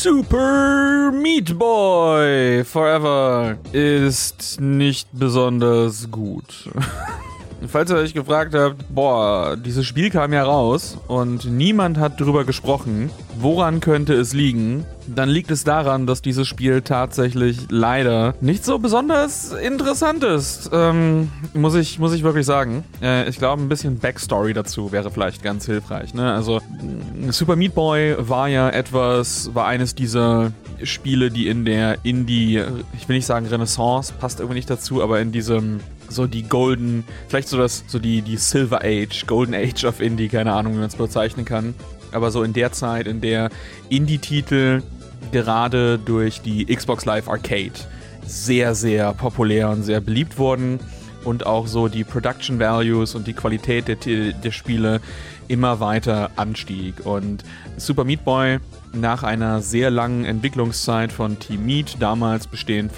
Super Meat Boy Forever ist nicht besonders gut. Falls ihr euch gefragt habt, dieses Spiel kam ja raus und niemand hat drüber gesprochen, woran könnte es liegen, dann liegt es daran, dass dieses Spiel tatsächlich leider nicht so besonders interessant ist. Muss ich wirklich sagen. Ich glaube, ein bisschen Backstory dazu wäre vielleicht ganz hilfreich. Ne? Also, Super Meat Boy war eines dieser Spiele, die in der Indie, ich will nicht sagen Renaissance, passt irgendwie nicht dazu, aber in diesem so die Golden, vielleicht die Silver Age, Golden Age of Indie, keine Ahnung, wie man es bezeichnen kann. Aber so in der Zeit, in der Indie-Titel gerade durch die Xbox Live Arcade sehr, sehr populär und sehr beliebt wurden und auch so die Production Values und die Qualität der Spiele immer weiter anstieg. Und Super Meat Boy nach einer sehr langen Entwicklungszeit von Team Meat, damals bestehend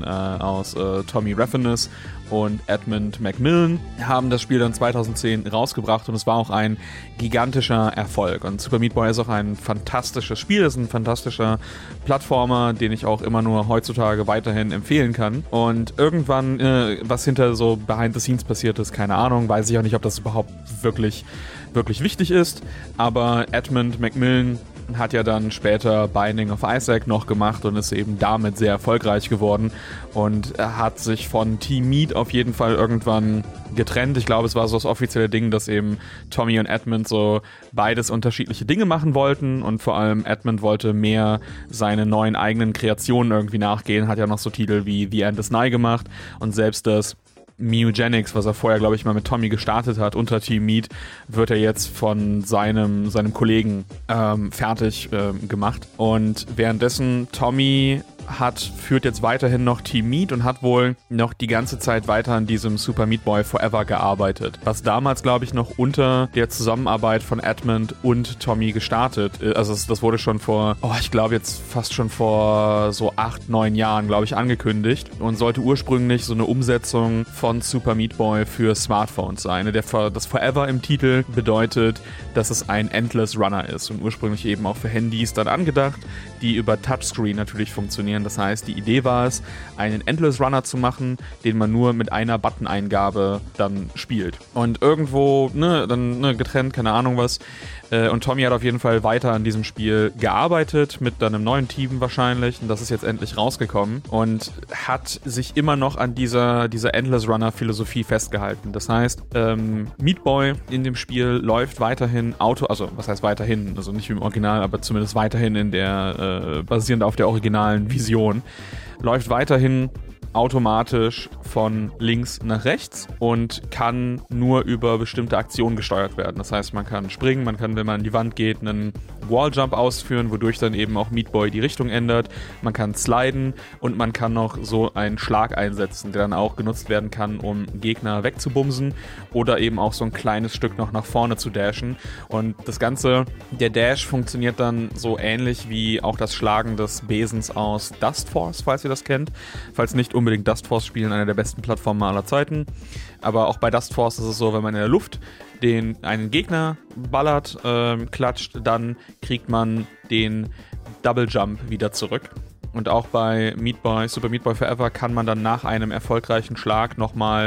aus Tommy Refenes und Edmund Macmillan, haben das Spiel dann 2010 rausgebracht und es war auch ein gigantischer Erfolg. Und Super Meat Boy ist auch ein fantastisches Spiel, ist ein fantastischer Plattformer, den ich auch immer nur heutzutage weiterhin empfehlen kann. Und irgendwann, was hinter so Behind the Scenes passiert ist, keine Ahnung, weiß ich auch nicht, ob das überhaupt wirklich wichtig ist, aber Edmund Macmillan hat ja dann später Binding of Isaac noch gemacht und ist eben damit sehr erfolgreich geworden und er hat sich von Team Meat auf jeden Fall irgendwann getrennt. Ich glaube, es war so das offizielle Ding, dass eben Tommy und Edmund so beides unterschiedliche Dinge machen wollten und vor allem Edmund wollte mehr seine neuen eigenen Kreationen irgendwie nachgehen, hat ja noch so Titel wie The End is Nigh gemacht und selbst das Mewgenics, was er vorher, glaube ich, mal mit Tommy gestartet hat, unter Team Meat, wird er jetzt von seinem Kollegen fertig gemacht. Und währenddessen Tommy führt jetzt weiterhin noch Team Meat und hat wohl noch die ganze Zeit weiter an diesem Super Meat Boy Forever gearbeitet. Was damals, glaube ich, noch unter der Zusammenarbeit von Edmund und Tommy gestartet. Also das wurde schon ich glaube jetzt fast schon vor so 8-9 Jahren, glaube ich, angekündigt und sollte ursprünglich so eine Umsetzung von Super Meat Boy für Smartphones sein. Das Forever im Titel bedeutet, dass es ein Endless Runner ist und ursprünglich eben auch für Handys dann angedacht, die über Touchscreen natürlich funktionieren. Das heißt, die Idee war es, einen Endless Runner zu machen, den man nur mit einer Button-Eingabe dann spielt. Und irgendwo, getrennt, keine Ahnung was. Und Tommy hat auf jeden Fall weiter an diesem Spiel gearbeitet, mit dann einem neuen Team wahrscheinlich. Und das ist jetzt endlich rausgekommen. Und hat sich immer noch an dieser Endless Runner-Philosophie festgehalten. Das heißt, Meat Boy in dem Spiel läuft weiterhin was heißt weiterhin? Also nicht wie im Original, aber zumindest weiterhin basierend auf der originalen Vision, läuft weiterhin automatisch von links nach rechts und kann nur über bestimmte Aktionen gesteuert werden. Das heißt, man kann springen, man kann, wenn man an die Wand geht, einen Walljump ausführen, wodurch dann eben auch Meat Boy die Richtung ändert. Man kann sliden und man kann noch so einen Schlag einsetzen, der dann auch genutzt werden kann, um Gegner wegzubumsen oder eben auch so ein kleines Stück noch nach vorne zu dashen. Und das Ganze, der Dash funktioniert dann so ähnlich wie auch das Schlagen des Besens aus Dust Force, falls ihr das kennt. Falls nicht, unbedingt Dust Force spielen, einer der besten Plattformer aller Zeiten. Aber auch bei Dust Force ist es so, wenn man in der Luft einen Gegner ballert, klatscht, dann kriegt man den Double Jump wieder zurück. Und auch bei Super Meat Boy Forever kann man dann nach einem erfolgreichen Schlag nochmal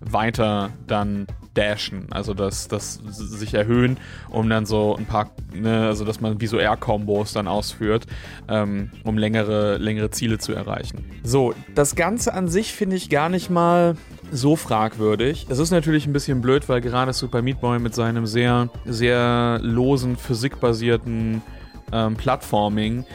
weiter dashen, also das sich erhöhen, um dann so ein paar, also dass man wie so Air-Kombos dann ausführt, um längere Ziele zu erreichen. So, das Ganze an sich finde ich gar nicht mal so fragwürdig. Es ist natürlich ein bisschen blöd, weil gerade Super Meat Boy mit seinem sehr, sehr losen, physikbasierten Plattforming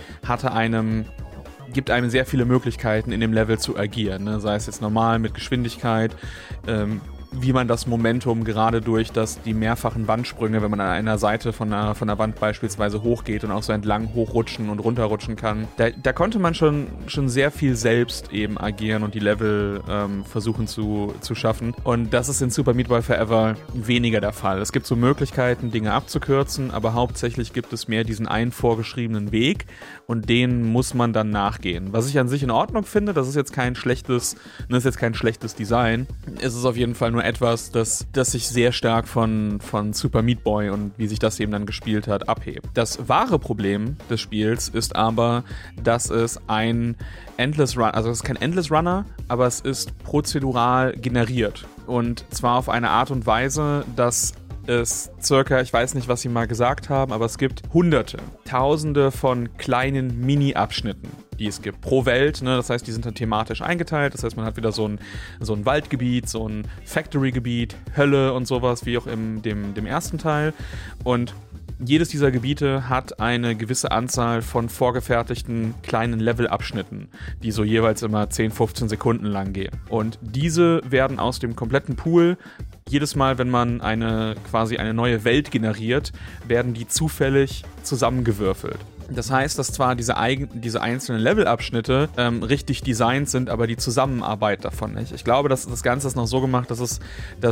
gibt einem sehr viele Möglichkeiten, in dem Level zu agieren, ne? Sei es jetzt normal mit Geschwindigkeit, wie man das Momentum gerade durch die mehrfachen Wandsprünge, wenn man an einer Seite von der Wand beispielsweise hochgeht und auch so entlang hochrutschen und runterrutschen kann. Da konnte man schon sehr viel selbst eben agieren und die Level versuchen zu schaffen. Und das ist in Super Meat Boy Forever weniger der Fall. Es gibt so Möglichkeiten, Dinge abzukürzen, aber hauptsächlich gibt es mehr diesen einen vorgeschriebenen Weg und den muss man dann nachgehen. Was ich an sich in Ordnung finde, das ist jetzt kein schlechtes Design. Es ist auf jeden Fall nur nur etwas, das sich sehr stark von Super Meat Boy und wie sich das eben dann gespielt hat, abhebt. Das wahre Problem des Spiels ist aber, dass es ein Endless Run, also es ist kein Endless Runner, aber es ist prozedural generiert. Und zwar auf eine Art und Weise, dass es circa, ich weiß nicht, was sie mal gesagt haben, aber es gibt Hunderte, Tausende von kleinen Mini-Abschnitten, die es gibt pro Welt. Ne? Das heißt, die sind dann thematisch eingeteilt. Das heißt, man hat wieder so ein Waldgebiet, so ein Factory-Gebiet, Hölle und sowas, wie auch in dem ersten Teil. Und jedes dieser Gebiete hat eine gewisse Anzahl von vorgefertigten kleinen Levelabschnitten, die so jeweils immer 10, 15 Sekunden lang gehen. Und diese werden aus dem kompletten Pool, jedes Mal, wenn man quasi eine neue Welt generiert, werden die zufällig zusammengewürfelt. Das heißt, dass zwar diese einzelnen Levelabschnitte richtig designt sind, aber die Zusammenarbeit davon nicht. Ich glaube, dass das Ganze ist noch so gemacht, dass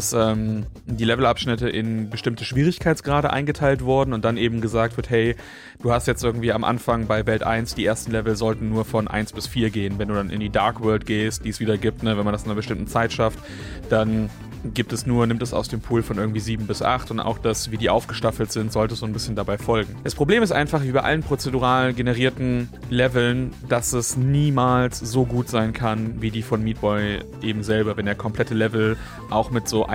die Levelabschnitte in bestimmte Schwierigkeitsgrade eingeteilt wurden und dann eben gesagt wird, hey, du hast jetzt irgendwie am Anfang bei Welt 1, die ersten Level sollten nur von 1 bis 4 gehen. Wenn du dann in die Dark World gehst, die es wieder gibt, ne, wenn man das in einer bestimmten Zeit schafft, dann nimmt es aus dem Pool von irgendwie 7 bis 8 und auch das, wie die aufgestaffelt sind, sollte so ein bisschen dabei folgen. Das Problem ist einfach, wie bei allen prozedural generierten Leveln, dass es niemals so gut sein kann, wie die von Meat Boy eben selber, wenn der komplette Level auch mit so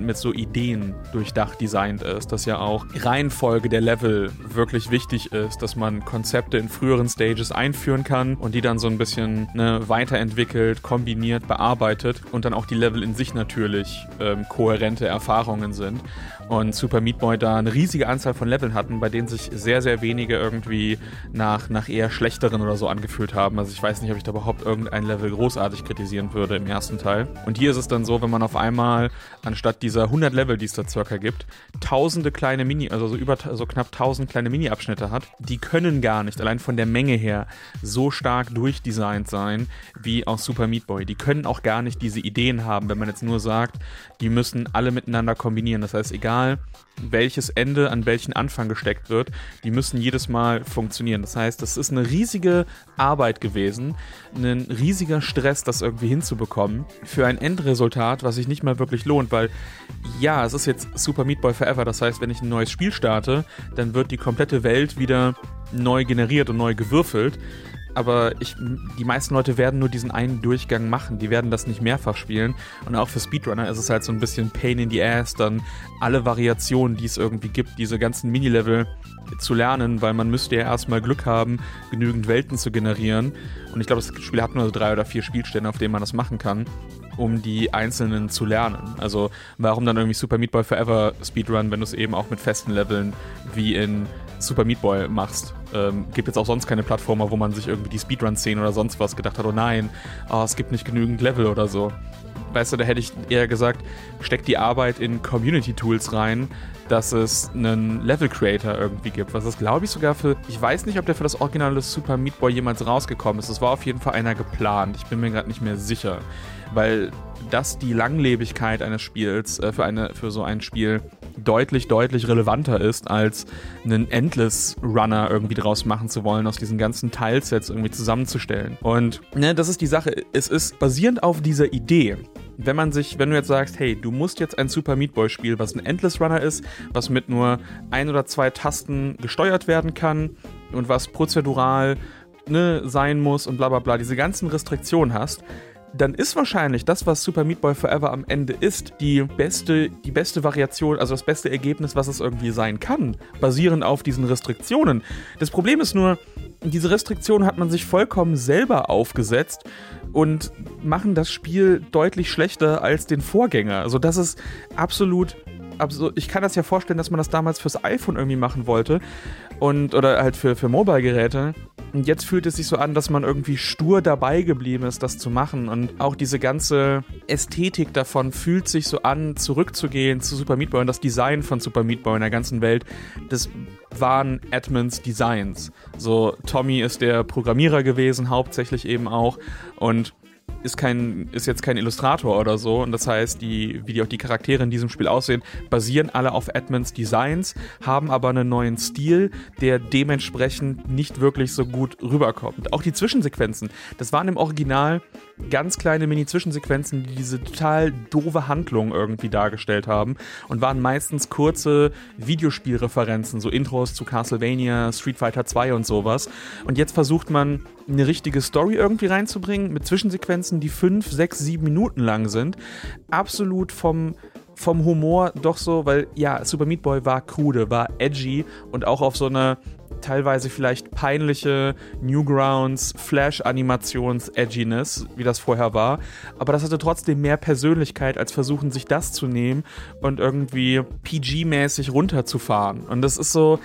Ideen durchdacht designt ist, dass ja auch Reihenfolge der Level wirklich wichtig ist, dass man Konzepte in früheren Stages einführen kann und die dann so ein bisschen weiterentwickelt, kombiniert, bearbeitet und dann auch die Level in sich natürlich kohärente Erfahrungen sind. Und Super Meat Boy da eine riesige Anzahl von Leveln hatten, bei denen sich sehr, sehr wenige irgendwie nach eher schlechteren oder so angefühlt haben. Also ich weiß nicht, ob ich da überhaupt irgendein Level großartig kritisieren würde im ersten Teil. Und hier ist es dann so, wenn man auf einmal anstatt dieser 100 Level, die es da circa gibt, tausende kleine so knapp 1000 kleine Mini-Abschnitte hat, die können gar nicht, allein von der Menge her, so stark durchdesignt sein wie aus Super Meat Boy. Die können auch gar nicht diese Ideen haben, wenn man jetzt nur sagt, die müssen alle miteinander kombinieren. Das heißt, egal welches Ende an welchen Anfang gesteckt wird, die müssen jedes Mal funktionieren. Das heißt, das ist eine riesige Arbeit gewesen, ein riesiger Stress, das irgendwie hinzubekommen, für ein Endresultat, was sich nicht mal wirklich lohnt, weil ja, es ist jetzt Super Meat Boy Forever, das heißt, wenn ich ein neues Spiel starte, dann wird die komplette Welt wieder neu generiert und neu gewürfelt. Aber die meisten Leute werden nur diesen einen Durchgang machen, die werden das nicht mehrfach spielen. Und auch für Speedrunner ist es halt so ein bisschen Pain in the Ass, dann alle Variationen, die es irgendwie gibt, diese ganzen Minilevel zu lernen, weil man müsste ja erstmal Glück haben, genügend Welten zu generieren. Und ich glaube, das Spiel hat nur 3 oder 4 Spielstände, auf denen man das machen kann, um die einzelnen zu lernen. Also warum dann irgendwie Super Meat Boy Forever Speedrun, wenn du es eben auch mit festen Leveln wie in Super Meat Boy machst. Gibt jetzt auch sonst keine Plattformer, wo man sich irgendwie die Speedrun-Szenen oder sonst was gedacht hat, oh nein, es gibt nicht genügend Level oder so. Weißt du, da hätte ich eher gesagt, steckt die Arbeit in Community-Tools rein, dass es einen Level-Creator irgendwie gibt. Was das, glaube ich, sogar ich weiß nicht, ob der für das originale Super Meat Boy jemals rausgekommen ist. Es war auf jeden Fall einer geplant. Ich bin mir gerade nicht mehr sicher. Weil das die Langlebigkeit eines Spiels für so ein Spiel deutlich, deutlich relevanter ist, als einen Endless Runner irgendwie draus machen zu wollen, aus diesen ganzen Teilsets irgendwie zusammenzustellen. Und das ist die Sache. Es ist basierend auf dieser Idee. Wenn du jetzt sagst, hey, du musst jetzt ein Super Meat Boy Spiel, was ein Endless Runner ist, was mit nur 1 oder 2 Tasten gesteuert werden kann und was prozedural sein muss und bla bla bla, diese ganzen Restriktionen hast, dann ist wahrscheinlich das, was Super Meat Boy Forever am Ende ist, die beste Variation, also das beste Ergebnis, was es irgendwie sein kann, basierend auf diesen Restriktionen. Das Problem ist nur, diese Restriktionen hat man sich vollkommen selber aufgesetzt und machen das Spiel deutlich schlechter als den Vorgänger. Also das ist absolut. Ich kann das ja vorstellen, dass man das damals fürs iPhone irgendwie machen wollte oder halt für Mobile-Geräte. Und jetzt fühlt es sich so an, dass man irgendwie stur dabei geblieben ist, das zu machen. Und auch diese ganze Ästhetik davon fühlt sich so an, zurückzugehen zu Super Meat Boy. Und das Design von Super Meat Boy in der ganzen Welt, das waren Edmunds Designs. So, Tommy ist der Programmierer gewesen, hauptsächlich eben auch. Und ist jetzt kein Illustrator oder so, und das heißt, wie auch die Charaktere in diesem Spiel aussehen, basieren alle auf Edmunds Designs, haben aber einen neuen Stil, der dementsprechend nicht wirklich so gut rüberkommt. Auch die Zwischensequenzen, das waren im Original ganz kleine Mini-Zwischensequenzen, die diese total doofe Handlung irgendwie dargestellt haben und waren meistens kurze Videospielreferenzen, so Intros zu Castlevania, Street Fighter 2 und sowas. Und jetzt versucht man, eine richtige Story irgendwie reinzubringen mit Zwischensequenzen, die 5, 6, 7 Minuten lang sind. Absolut vom Humor doch so, weil ja, Super Meat Boy war krude, war edgy und auch auf so eine teilweise vielleicht peinliche Newgrounds, Flash-Animations-Edginess, wie das vorher war. Aber das hatte trotzdem mehr Persönlichkeit, als versuchen, sich das zu nehmen und irgendwie PG-mäßig runterzufahren. Und das ist so,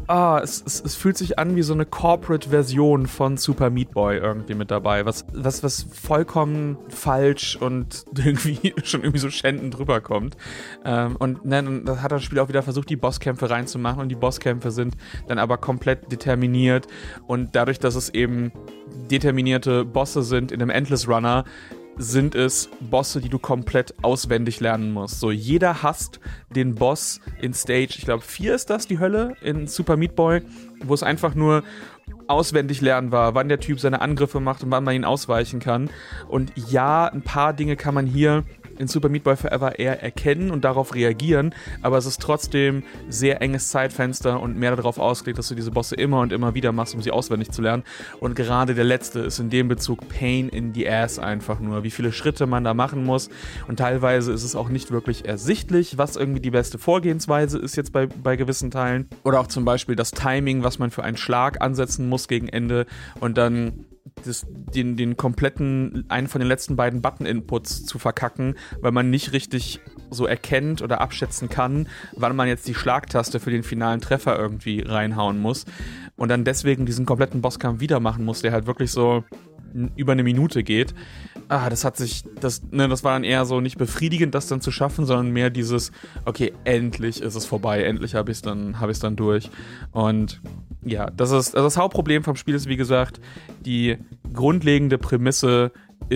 es fühlt sich an wie so eine Corporate-Version von Super Meat Boy irgendwie mit dabei, was vollkommen falsch und irgendwie schon irgendwie so schändend rüberkommt. Und dann hat das Spiel auch wieder versucht, die Bosskämpfe reinzumachen, und die Bosskämpfe sind dann aber komplett determiniert, und dadurch, dass es eben determinierte Bosse sind in einem Endless Runner, sind es Bosse, die du komplett auswendig lernen musst. So, jeder hasst den Boss in Stage, ich glaube 4 ist das, die Hölle in Super Meat Boy, wo es einfach nur auswendig lernen war, wann der Typ seine Angriffe macht und wann man ihn ausweichen kann. Und ja, ein paar Dinge kann man hier in Super Meat Boy Forever eher erkennen und darauf reagieren, aber es ist trotzdem sehr enges Zeitfenster und mehr darauf ausgelegt, dass du diese Bosse immer und immer wieder machst, um sie auswendig zu lernen. Und gerade der letzte ist in dem Bezug Pain in the Ass einfach nur, wie viele Schritte man da machen muss, und teilweise ist es auch nicht wirklich ersichtlich, was irgendwie die beste Vorgehensweise ist jetzt bei gewissen Teilen. Oder auch zum Beispiel das Timing, was man für einen Schlag ansetzen muss gegen Ende, und dann den kompletten, einen von den letzten beiden Button-Inputs zu verkacken, weil man nicht richtig so erkennt oder abschätzen kann, wann man jetzt die Schlagtaste für den finalen Treffer irgendwie reinhauen muss, und dann deswegen diesen kompletten Bosskampf wieder machen muss, der halt wirklich so über eine Minute geht. Das war dann eher so nicht befriedigend, das dann zu schaffen, sondern mehr dieses, okay, endlich ist es vorbei, endlich habe ich es dann durch. Und ja, das Hauptproblem vom Spiel ist, wie gesagt, die grundlegende Prämisse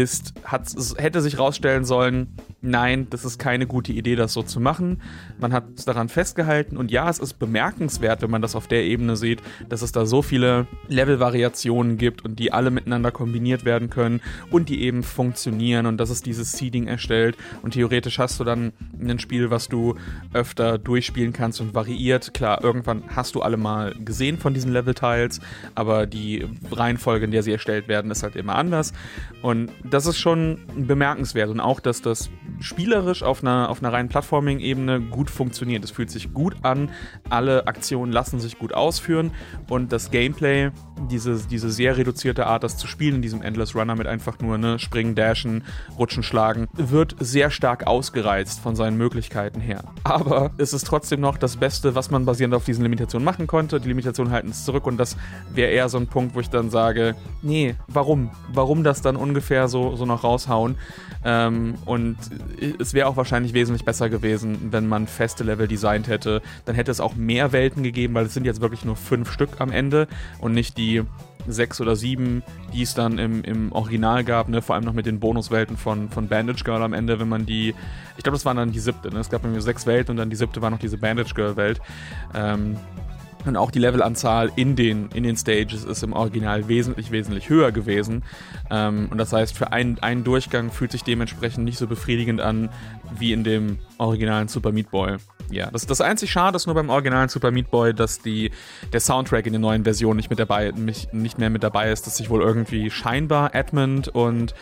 hätte sich rausstellen sollen, nein, das ist keine gute Idee, das so zu machen. Man hat daran festgehalten, und ja, es ist bemerkenswert, wenn man das auf der Ebene sieht, dass es da so viele Levelvariationen gibt und die alle miteinander kombiniert werden können und die eben funktionieren, und dass es dieses Seeding erstellt, und theoretisch hast du dann ein Spiel, was du öfter durchspielen kannst und variiert. Klar, irgendwann hast du alle mal gesehen von diesen Level-Tiles, aber die Reihenfolge, in der sie erstellt werden, ist halt immer anders, und das ist schon bemerkenswert, und auch, dass das spielerisch auf einer reinen Plattforming-Ebene gut funktioniert. Es fühlt sich gut an, alle Aktionen lassen sich gut ausführen, und das Gameplay, diese sehr reduzierte Art, das zu spielen in diesem Endless Runner mit einfach nur springen, dashen, rutschen, schlagen, wird sehr stark ausgereizt von seinen Möglichkeiten her. Aber es ist trotzdem noch das Beste, was man basierend auf diesen Limitationen machen konnte. Die Limitationen halten es zurück, und das wäre eher so ein Punkt, wo ich dann sage, nee, warum das dann ungefähr so noch raushauen? Und es wäre auch wahrscheinlich wesentlich besser gewesen, wenn man feste Level designt hätte. Dann hätte es auch mehr Welten gegeben, weil es sind jetzt wirklich nur 5 Stück am Ende und nicht die 6 oder 7, die es dann im Original gab, ne? Vor allem noch mit den Bonuswelten von Bandage Girl am Ende, wenn man ich glaube, das war dann die 7. Ne? Es gab irgendwie 6 Welten, und dann die 7. war noch diese Bandage Girl Welt. Und auch die Levelanzahl in den Stages ist im Original wesentlich, wesentlich höher gewesen. Und das heißt, für einen Durchgang fühlt sich dementsprechend nicht so befriedigend an wie in dem originalen Super Meat Boy. Ja, das einzig Schade ist nur beim originalen Super Meat Boy, dass der Soundtrack in den neuen Versionen nicht mehr mit dabei ist, dass sich wohl irgendwie scheinbar Edmund und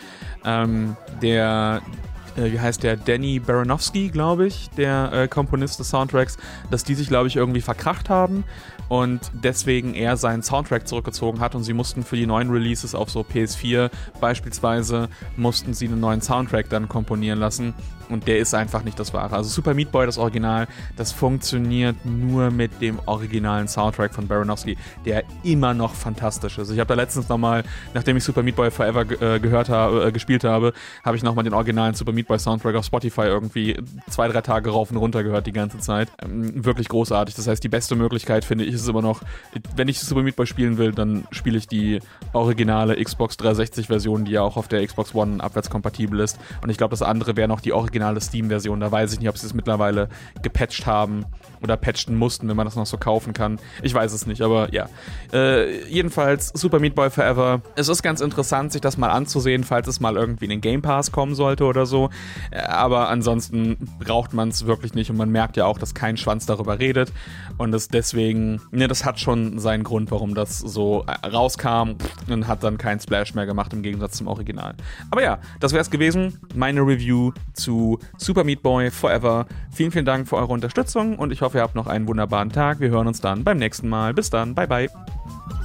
wie heißt der, Danny Baranowski, glaube ich, der Komponist des Soundtracks, dass die sich, glaube ich, irgendwie verkracht haben und deswegen er seinen Soundtrack zurückgezogen hat, und sie mussten für die neuen Releases auf so PS4 beispielsweise, mussten sie einen neuen Soundtrack dann komponieren lassen. Und der ist einfach nicht das Wahre. Also Super Meat Boy, das Original, das funktioniert nur mit dem originalen Soundtrack von Baranowski, der immer noch fantastisch ist. Ich habe da letztens nochmal, nachdem ich Super Meat Boy Forever gespielt habe, habe ich nochmal den originalen Super Meat Boy Soundtrack auf Spotify irgendwie 2-3 Tage rauf und runter gehört die ganze Zeit. Wirklich großartig. Das heißt, die beste Möglichkeit, finde ich, ist immer noch, wenn ich Super Meat Boy spielen will, dann spiele ich die originale Xbox 360 Version, die ja auch auf der Xbox One abwärtskompatibel ist. Und ich glaube, das andere wäre noch die originale Steam-Version. Da weiß ich nicht, ob sie es mittlerweile gepatcht haben oder patchen mussten, wenn man das noch so kaufen kann. Ich weiß es nicht, aber ja. Jedenfalls Super Meat Boy Forever. Es ist ganz interessant, sich das mal anzusehen, falls es mal irgendwie in den Game Pass kommen sollte oder so. Aber ansonsten braucht man es wirklich nicht und man merkt ja auch, dass kein Schwanz darüber redet und es deswegen, das hat schon seinen Grund, warum das so rauskam und hat dann keinen Splash mehr gemacht im Gegensatz zum Original. Aber ja, das wäre es gewesen. Meine Review zu Super Meat Boy Forever. Vielen, vielen Dank für eure Unterstützung und ich hoffe, ihr habt noch einen wunderbaren Tag. Wir hören uns dann beim nächsten Mal. Bis dann. Bye, bye.